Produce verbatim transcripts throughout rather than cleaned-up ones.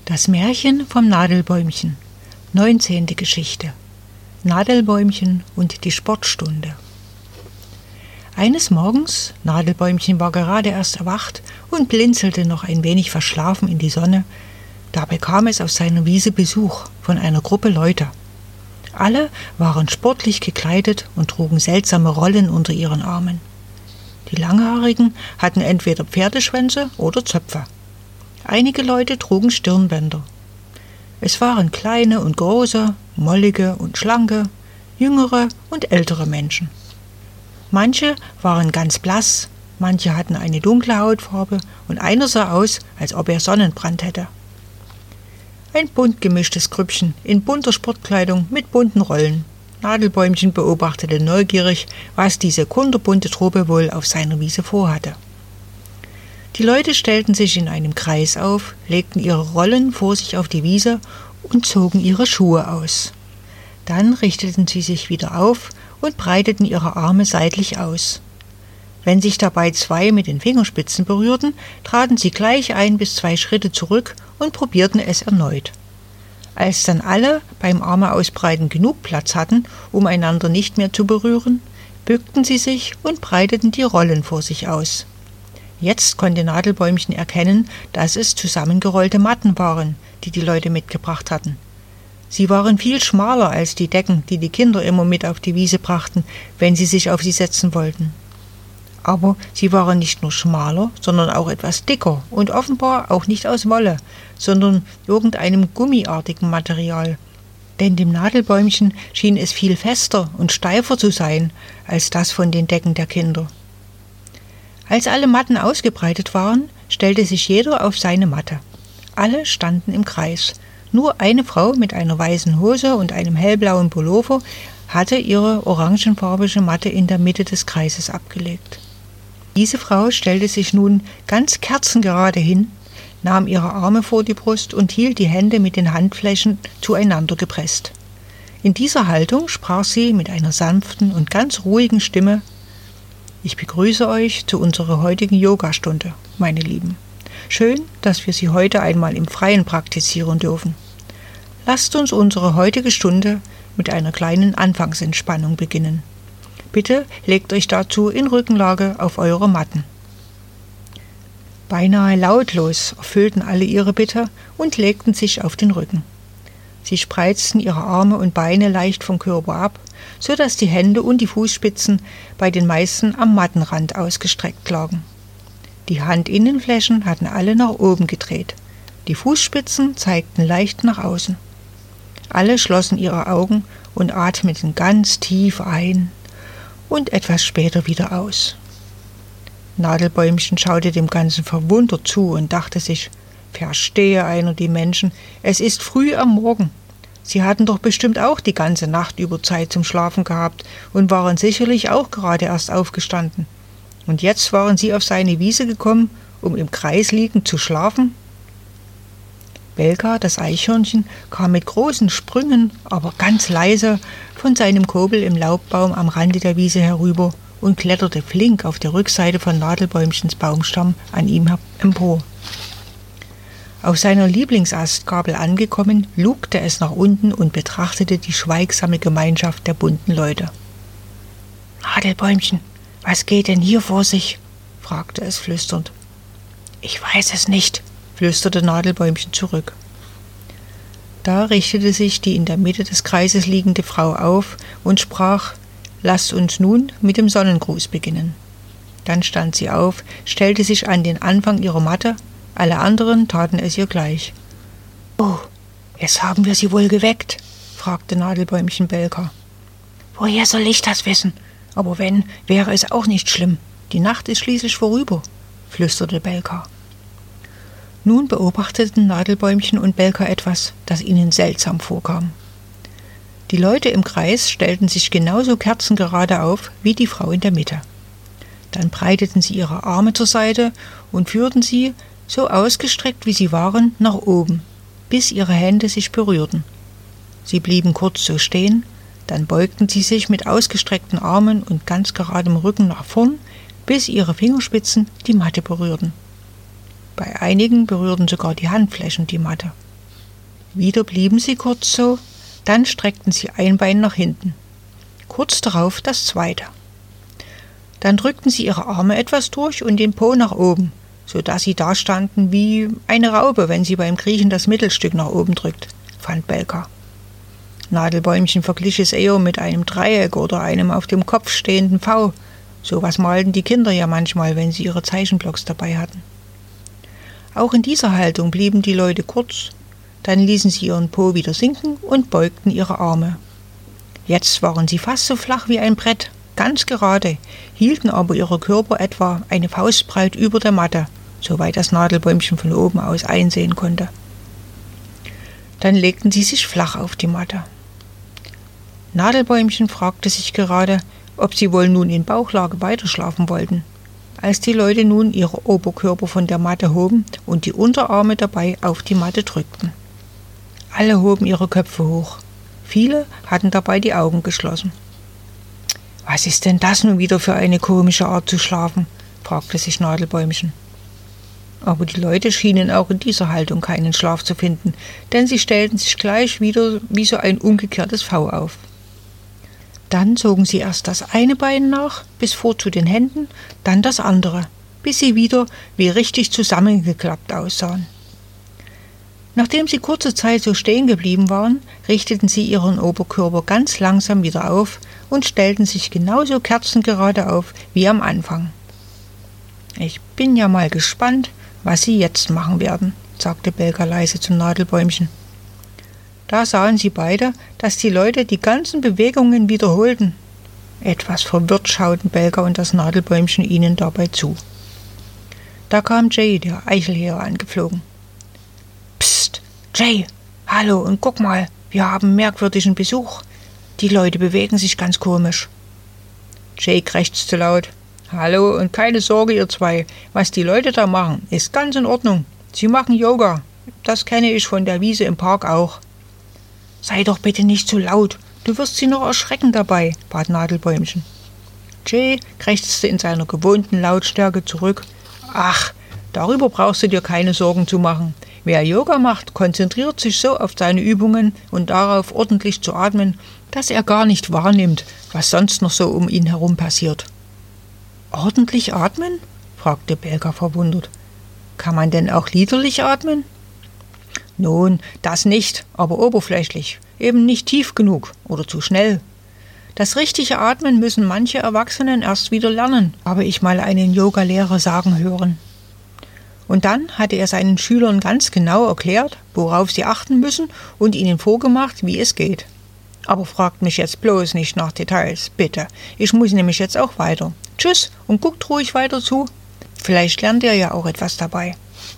Das Märchen vom Nadelbäumchen. neunzehnte Geschichte. Nadelbäumchen und die Sportstunde. Eines Morgens, Nadelbäumchen war gerade erst erwacht und blinzelte noch ein wenig verschlafen in die Sonne, da bekam es auf seiner Wiese Besuch von einer Gruppe Leute. Alle waren sportlich gekleidet und trugen seltsame Rollen unter ihren Armen. Die Langhaarigen hatten entweder Pferdeschwänze oder Zöpfe. Einige Leute trugen Stirnbänder. Es waren kleine und große, mollige und schlanke, jüngere und ältere Menschen. Manche waren ganz blass, manche hatten eine dunkle Hautfarbe und einer sah aus, als ob er Sonnenbrand hätte. Ein bunt gemischtes Grüppchen in bunter Sportkleidung mit bunten Rollen. Nadelbäumchen beobachtete neugierig, was diese kunterbunte Truppe wohl auf seiner Wiese vorhatte. Die Leute stellten sich in einem Kreis auf, legten ihre Rollen vor sich auf die Wiese und zogen ihre Schuhe aus. Dann richteten sie sich wieder auf und breiteten ihre Arme seitlich aus. Wenn sich dabei zwei mit den Fingerspitzen berührten, traten sie gleich ein bis zwei Schritte zurück und probierten es erneut. Als dann alle beim Arme ausbreiten genug Platz hatten, um einander nicht mehr zu berühren, bückten sie sich und breiteten die Rollen vor sich aus. Jetzt konnte Nadelbäumchen erkennen, dass es zusammengerollte Matten waren, die die Leute mitgebracht hatten. Sie waren viel schmaler als die Decken, die die Kinder immer mit auf die Wiese brachten, wenn sie sich auf sie setzen wollten. Aber sie waren nicht nur schmaler, sondern auch etwas dicker und offenbar auch nicht aus Wolle, sondern irgendeinem gummiartigen Material. Denn dem Nadelbäumchen schien es viel fester und steifer zu sein als das von den Decken der Kinder. Als alle Matten ausgebreitet waren, stellte sich jeder auf seine Matte. Alle standen im Kreis. Nur eine Frau mit einer weißen Hose und einem hellblauen Pullover hatte ihre orangenfarbige Matte in der Mitte des Kreises abgelegt. Diese Frau stellte sich nun ganz kerzengerade hin, nahm ihre Arme vor die Brust und hielt die Hände mit den Handflächen zueinander gepresst. In dieser Haltung sprach sie mit einer sanften und ganz ruhigen Stimme: Ich begrüße euch zu unserer heutigen Yogastunde, meine Lieben. Schön, dass wir sie heute einmal im Freien praktizieren dürfen. Lasst uns unsere heutige Stunde mit einer kleinen Anfangsentspannung beginnen. Bitte legt euch dazu in Rückenlage auf eure Matten. Beinahe lautlos erfüllten alle ihre Bitte und legten sich auf den Rücken. Sie spreizten ihre Arme und Beine leicht vom Körper ab, so dass die Hände und die Fußspitzen bei den meisten am Mattenrand ausgestreckt lagen. Die Handinnenflächen hatten alle nach oben gedreht. Die Fußspitzen zeigten leicht nach außen. Alle schlossen ihre Augen und atmeten ganz tief ein und etwas später wieder aus. Nadelbäumchen schaute dem Ganzen verwundert zu und dachte sich: Verstehe einer die Menschen, es ist früh am Morgen. Sie hatten doch bestimmt auch die ganze Nacht über Zeit zum Schlafen gehabt und waren sicherlich auch gerade erst aufgestanden. Und jetzt waren sie auf seine Wiese gekommen, um im Kreis liegend zu schlafen? Belka, das Eichhörnchen, kam mit großen Sprüngen, aber ganz leise, von seinem Kobel im Laubbaum am Rande der Wiese herüber und kletterte flink auf der Rückseite von Nadelbäumchens Baumstamm an ihm empor. Auf seiner Lieblingsastgabel angekommen, lugte es nach unten und betrachtete die schweigsame Gemeinschaft der bunten Leute. »Nadelbäumchen, was geht denn hier vor sich?« fragte es flüsternd. »Ich weiß es nicht«, flüsterte Nadelbäumchen zurück. Da richtete sich die in der Mitte des Kreises liegende Frau auf und sprach: »Lasst uns nun mit dem Sonnengruß beginnen.« Dann stand sie auf, stellte sich an den Anfang ihrer Matte, alle anderen taten es ihr gleich. »Oh, jetzt haben wir sie wohl geweckt?« fragte Nadelbäumchen Belka. »Woher soll ich das wissen? Aber wenn, wäre es auch nicht schlimm. Die Nacht ist schließlich vorüber«, flüsterte Belka. Nun beobachteten Nadelbäumchen und Belka etwas, das ihnen seltsam vorkam. Die Leute im Kreis stellten sich genauso kerzengerade auf wie die Frau in der Mitte. Dann breiteten sie ihre Arme zur Seite und führten sie, so ausgestreckt wie sie waren, nach oben, bis ihre Hände sich berührten. Sie blieben kurz so stehen, dann beugten sie sich mit ausgestreckten Armen und ganz geradem Rücken nach vorn, bis ihre Fingerspitzen die Matte berührten. Bei einigen berührten sogar die Handflächen die Matte. Wieder blieben sie kurz so, dann streckten sie ein Bein nach hinten. Kurz darauf das zweite. Dann drückten sie ihre Arme etwas durch und den Po nach oben, sodass sie dastanden wie eine Raupe, wenn sie beim Kriechen das Mittelstück nach oben drückt, fand Belka. Nadelbäumchen verglich es eher mit einem Dreieck oder einem auf dem Kopf stehenden V. Sowas malten die Kinder ja manchmal, wenn sie ihre Zeichenblocks dabei hatten. Auch in dieser Haltung blieben die Leute kurz, dann ließen sie ihren Po wieder sinken und beugten ihre Arme. Jetzt waren sie fast so flach wie ein Brett, ganz gerade, hielten aber ihre Körper etwa eine Faustbreit über der Matte, soweit das Nadelbäumchen von oben aus einsehen konnte. Dann legten sie sich flach auf die Matte. Nadelbäumchen fragte sich gerade, ob sie wohl nun in Bauchlage weiterschlafen wollten, als die Leute nun ihre Oberkörper von der Matte hoben und die Unterarme dabei auf die Matte drückten. Alle hoben ihre Köpfe hoch. Viele hatten dabei die Augen geschlossen. »Was ist denn das nun wieder für eine komische Art zu schlafen?« fragte sich Nadelbäumchen. Aber die Leute schienen auch in dieser Haltung keinen Schlaf zu finden, denn sie stellten sich gleich wieder wie so ein umgekehrtes V auf. Dann zogen sie erst das eine Bein nach, bis vor zu den Händen, dann das andere, bis sie wieder wie richtig zusammengeklappt aussahen. Nachdem sie kurze Zeit so stehen geblieben waren, richteten sie ihren Oberkörper ganz langsam wieder auf und stellten sich genauso kerzengerade auf wie am Anfang. »Ich bin ja mal gespannt, was sie jetzt machen werden«, sagte Belka leise zum Nadelbäumchen. Da sahen sie beide, dass die Leute die ganzen Bewegungen wiederholten. Etwas verwirrt schauten Belka und das Nadelbäumchen ihnen dabei zu. Da kam Jay, der Eichelheer, angeflogen. »Psst, Jay, hallo und guck mal, wir haben merkwürdigen Besuch. Die Leute bewegen sich ganz komisch.« Jay krächzte laut. »Hallo und keine Sorge, ihr zwei, was die Leute da machen, ist ganz in Ordnung. Sie machen Yoga, das kenne ich von der Wiese im Park auch.« »Sei doch bitte nicht so laut, du wirst sie noch erschrecken dabei«, bat Nadelbäumchen. Jay krächzte in seiner gewohnten Lautstärke zurück. »Ach, darüber brauchst du dir keine Sorgen zu machen. Wer Yoga macht, konzentriert sich so auf seine Übungen und darauf, ordentlich zu atmen, dass er gar nicht wahrnimmt, was sonst noch so um ihn herum passiert.« »Ordentlich atmen?« fragte Belka verwundert. »Kann man denn auch liederlich atmen?« »Nun, das nicht, aber oberflächlich, eben nicht tief genug oder zu schnell. Das richtige Atmen müssen manche Erwachsenen erst wieder lernen, habe ich mal einen Yogalehrer sagen hören.« Und dann hatte er seinen Schülern ganz genau erklärt, worauf sie achten müssen und ihnen vorgemacht, wie es geht. Aber fragt mich jetzt bloß nicht nach Details, bitte. Ich muss nämlich jetzt auch weiter. Tschüss und guckt ruhig weiter zu. Vielleicht lernt ihr ja auch etwas dabei.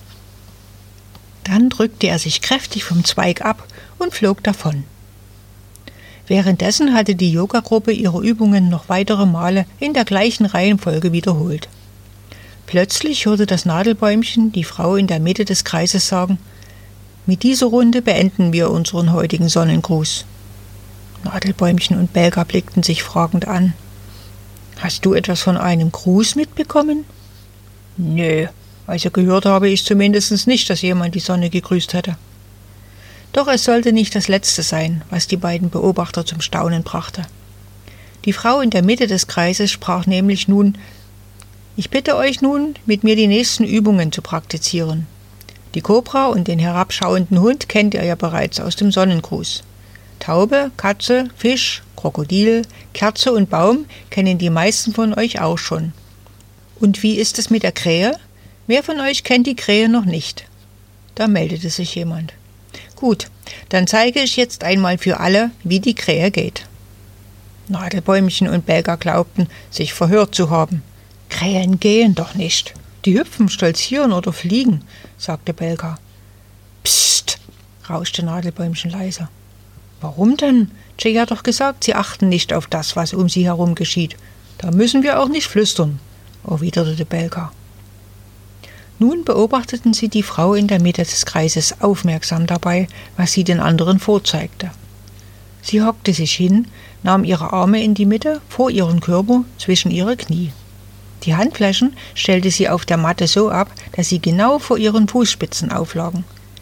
Dann drückte er sich kräftig vom Zweig ab und flog davon. Währenddessen hatte die Yogagruppe ihre Übungen noch weitere Male in der gleichen Reihenfolge wiederholt. Plötzlich hörte das Nadelbäumchen die Frau in der Mitte des Kreises sagen: »Mit dieser Runde beenden wir unseren heutigen Sonnengruß.« Nadelbäumchen und Belka blickten sich fragend an. »Hast du etwas von einem Gruß mitbekommen?« »Nö, also gehört habe ich zumindest nicht, dass jemand die Sonne gegrüßt hätte.« Doch es sollte nicht das Letzte sein, was die beiden Beobachter zum Staunen brachte. Die Frau in der Mitte des Kreises sprach nämlich nun: »Ich bitte euch nun, mit mir die nächsten Übungen zu praktizieren. Die Kobra und den herabschauenden Hund kennt ihr ja bereits aus dem Sonnengruß. Taube, Katze, Fisch, Krokodil, Kerze und Baum kennen die meisten von euch auch schon. Und wie ist es mit der Krähe? Wer von euch kennt die Krähe noch nicht?« Da meldete sich jemand. »Gut, dann zeige ich jetzt einmal für alle, wie die Krähe geht.« Nadelbäumchen und Belka glaubten, sich verhört zu haben. »Krähen gehen doch nicht. Die hüpfen, stolzieren oder fliegen«, sagte Belka. »Psst«, rauschte Nadelbäumchen leise. »Warum denn? Jay hat doch gesagt, sie achten nicht auf das, was um sie herum geschieht. Da müssen wir auch nicht flüstern«, erwiderte Belka. Nun beobachteten sie die Frau in der Mitte des Kreises aufmerksam dabei, was sie den anderen vorzeigte. Sie hockte sich hin, nahm ihre Arme in die Mitte, vor ihren Körper, zwischen ihre Knie. Die Handflächen stellte sie auf der Matte so ab, dass sie genau vor ihren Fußspitzen auflagen.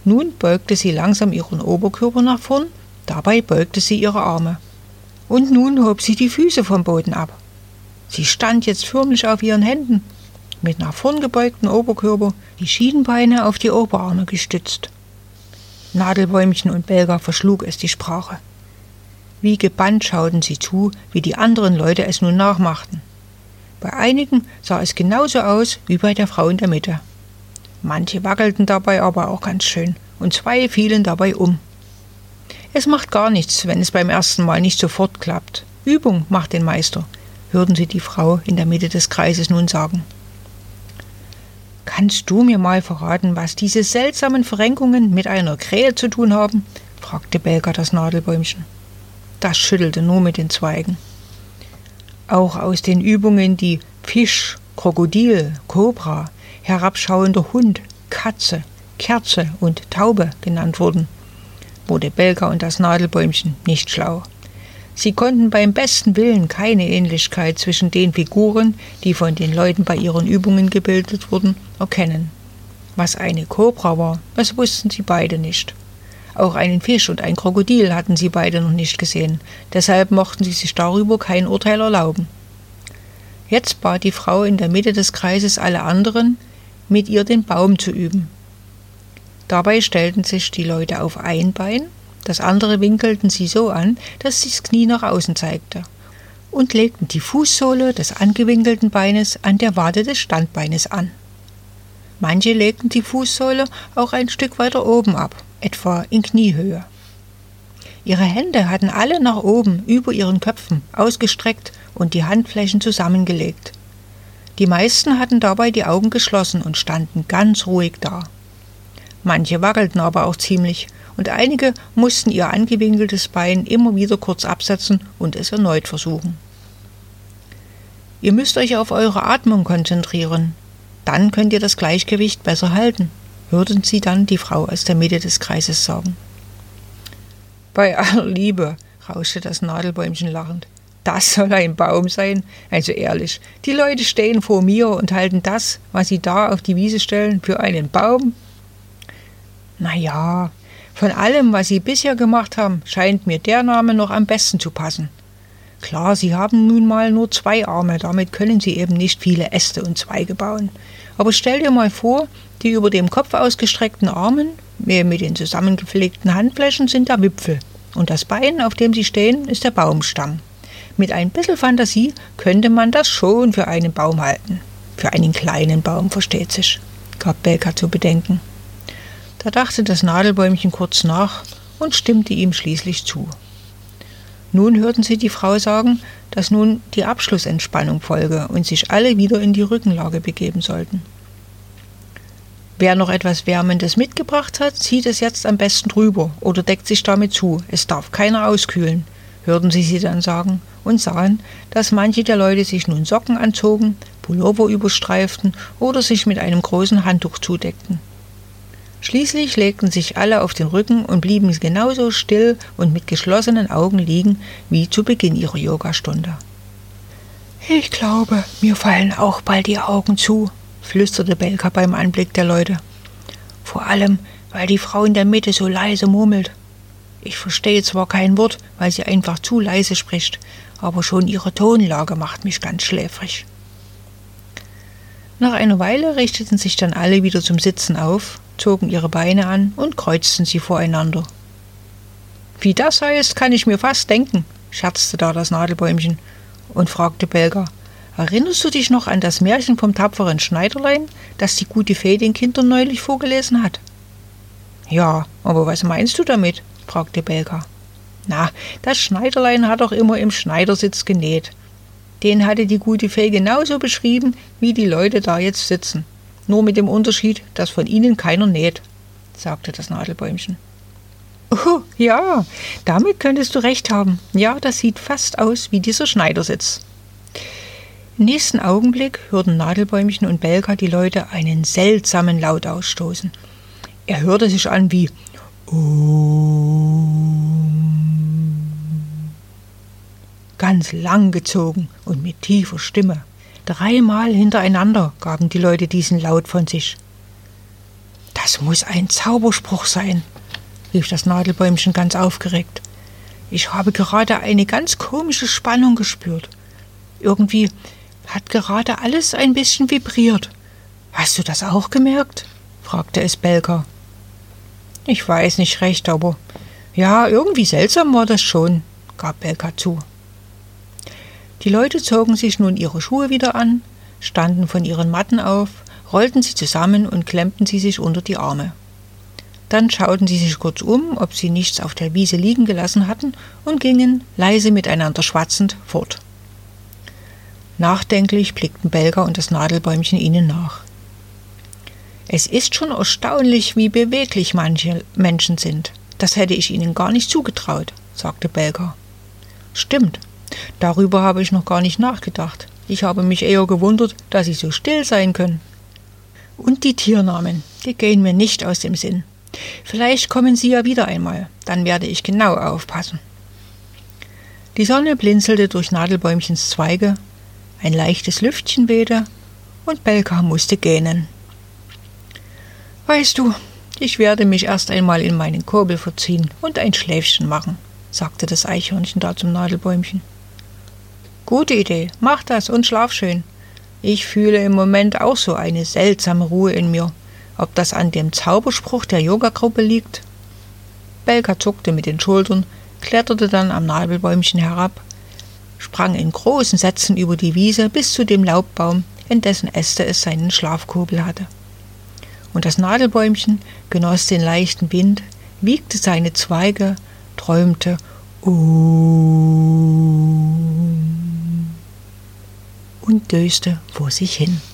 Nun beugte sie langsam ihren Oberkörper nach vorn, dabei beugte sie ihre Arme. Und nun hob sie die Füße vom Boden ab. Sie stand jetzt förmlich auf ihren Händen, mit nach vorn gebeugtem Oberkörper, die Schienbeine auf die Oberarme gestützt. Nadelbäumchen und Belka verschlug es die Sprache. Wie gebannt schauten sie zu, wie die anderen Leute es nun nachmachten. Bei einigen sah es genauso aus wie bei der Frau in der Mitte. Manche wackelten dabei aber auch ganz schön und zwei fielen dabei um. Es macht gar nichts, wenn es beim ersten Mal nicht sofort klappt. Übung macht den Meister, hörten sie die Frau in der Mitte des Kreises nun sagen. Kannst du mir mal verraten, was diese seltsamen Verrenkungen mit einer Krähe zu tun haben? Fragte Belka das Nadelbäumchen. Das schüttelte nur mit den Zweigen. Auch aus den Übungen, die Fisch, Krokodil, Kobra, herabschauender Hund, Katze, Kerze und Taube genannt wurden, wurde Belka und das Nadelbäumchen nicht schlau. Sie konnten beim besten Willen keine Ähnlichkeit zwischen den Figuren, die von den Leuten bei ihren Übungen gebildet wurden, erkennen. Was eine Kobra war, das wussten sie beide nicht. Auch einen Fisch und ein Krokodil hatten sie beide noch nicht gesehen, deshalb mochten sie sich darüber kein Urteil erlauben. Jetzt bat die Frau in der Mitte des Kreises alle anderen, mit ihr den Baum zu üben. Dabei stellten sich die Leute auf ein Bein, das andere winkelten sie so an, dass das Knie nach außen zeigte, und legten die Fußsohle des angewinkelten Beines an der Wade des Standbeines an. Manche legten die Fußsohle auch ein Stück weiter oben ab, etwa in Kniehöhe. Ihre Hände hatten alle nach oben über ihren Köpfen ausgestreckt und die Handflächen zusammengelegt. Die meisten hatten dabei die Augen geschlossen und standen ganz ruhig da. Manche wackelten aber auch ziemlich, und einige mussten ihr angewinkeltes Bein immer wieder kurz absetzen und es erneut versuchen. Ihr müsst euch auf eure Atmung konzentrieren, dann könnt ihr das Gleichgewicht besser halten, hörten sie dann die Frau aus der Mitte des Kreises sagen. Bei aller Liebe, rauschte das Nadelbäumchen lachend, das soll ein Baum sein? Also ehrlich, die Leute stehen vor mir und halten das, was sie da auf die Wiese stellen, für einen Baum? Na ja, von allem, was sie bisher gemacht haben, scheint mir der Name noch am besten zu passen. Klar, sie haben nun mal nur zwei Arme, damit können sie eben nicht viele Äste und Zweige bauen. Aber stell dir mal vor, die über dem Kopf ausgestreckten Armen, mit den zusammengepflegten Handflächen sind der Wipfel und das Bein, auf dem sie stehen, ist der Baumstamm. Mit ein bisschen Fantasie könnte man das schon für einen Baum halten. Für einen kleinen Baum, versteht sich, gab Belka zu bedenken. Da dachte das Nadelbäumchen kurz nach und stimmte ihm schließlich zu. Nun hörten sie die Frau sagen, dass nun die Abschlussentspannung folge und sich alle wieder in die Rückenlage begeben sollten. Wer noch etwas Wärmendes mitgebracht hat, zieht es jetzt am besten drüber oder deckt sich damit zu. Es darf keiner auskühlen, hörten sie sie dann sagen und sahen, dass manche der Leute sich nun Socken anzogen, Pullover überstreiften oder sich mit einem großen Handtuch zudeckten. Schließlich legten sich alle auf den Rücken und blieben genauso still und mit geschlossenen Augen liegen wie zu Beginn ihrer Yogastunde. »Ich glaube, mir fallen auch bald die Augen zu«, flüsterte Belka beim Anblick der Leute. »Vor allem, weil die Frau in der Mitte so leise murmelt. Ich verstehe zwar kein Wort, weil sie einfach zu leise spricht, aber schon ihre Tonlage macht mich ganz schläfrig.« Nach einer Weile richteten sich dann alle wieder zum Sitzen auf, zogen ihre Beine an und kreuzten sie voreinander. »Wie das heißt, kann ich mir fast denken«, scherzte da das Nadelbäumchen und fragte Belka, »Erinnerst du dich noch an das Märchen vom tapferen Schneiderlein, das die gute Fee den Kindern neulich vorgelesen hat?« »Ja, aber was meinst du damit?« fragte Belka. »Na, das Schneiderlein hat doch immer im Schneidersitz genäht. Den hatte die gute Fee genauso beschrieben, wie die Leute da jetzt sitzen. Nur mit dem Unterschied, dass von ihnen keiner näht«, sagte das Nadelbäumchen. »Oh, ja, damit könntest du recht haben. Ja, das sieht fast aus wie dieser Schneidersitz.« Im nächsten Augenblick hörten Nadelbäumchen und Belka die Leute einen seltsamen Laut ausstoßen. Er hörte sich an wie Om. Ganz lang gezogen und mit tiefer Stimme. Dreimal hintereinander gaben die Leute diesen Laut von sich. »Das Das muss ein Zauberspruch sein, rief das Nadelbäumchen ganz aufgeregt. Ich habe gerade eine ganz komische Spannung gespürt. Irgendwie hat gerade alles ein bisschen vibriert. Hast du das auch gemerkt? Fragte es Belka. Ich weiß nicht recht, aber ja, irgendwie seltsam war das schon, gab Belka zu. Die Leute zogen sich nun ihre Schuhe wieder an, standen von ihren Matten auf, rollten sie zusammen und klemmten sie sich unter die Arme. Dann schauten sie sich kurz um, ob sie nichts auf der Wiese liegen gelassen hatten, und gingen, leise miteinander schwatzend, fort. Nachdenklich blickten Belka und das Nadelbäumchen ihnen nach. Es ist schon erstaunlich, wie beweglich manche Menschen sind. Das hätte ich ihnen gar nicht zugetraut, sagte Belka. Stimmt, darüber habe ich noch gar nicht nachgedacht. Ich habe mich eher gewundert, dass sie so still sein können. Und die Tiernamen, die gehen mir nicht aus dem Sinn. Vielleicht kommen sie ja wieder einmal, dann werde ich genau aufpassen. Die Sonne blinzelte durch Nadelbäumchens Zweige, ein leichtes Lüftchen wehte und Belka musste gähnen. Weißt du, ich werde mich erst einmal in meinen Korbel verziehen und ein Schläfchen machen, sagte das Eichhörnchen da zum Nadelbäumchen. Gute Idee, mach das und schlaf schön. Ich fühle im Moment auch so eine seltsame Ruhe in mir. Ob das an dem Zauberspruch der Yogagruppe liegt? Belka zuckte mit den Schultern, kletterte dann am Nadelbäumchen herab, sprang in großen Sätzen über die Wiese bis zu dem Laubbaum, in dessen Äste es seinen Schlafkorbel hatte. Und das Nadelbäumchen genoss den leichten Wind, wiegte seine Zweige, träumte Om und döste vor sich hin.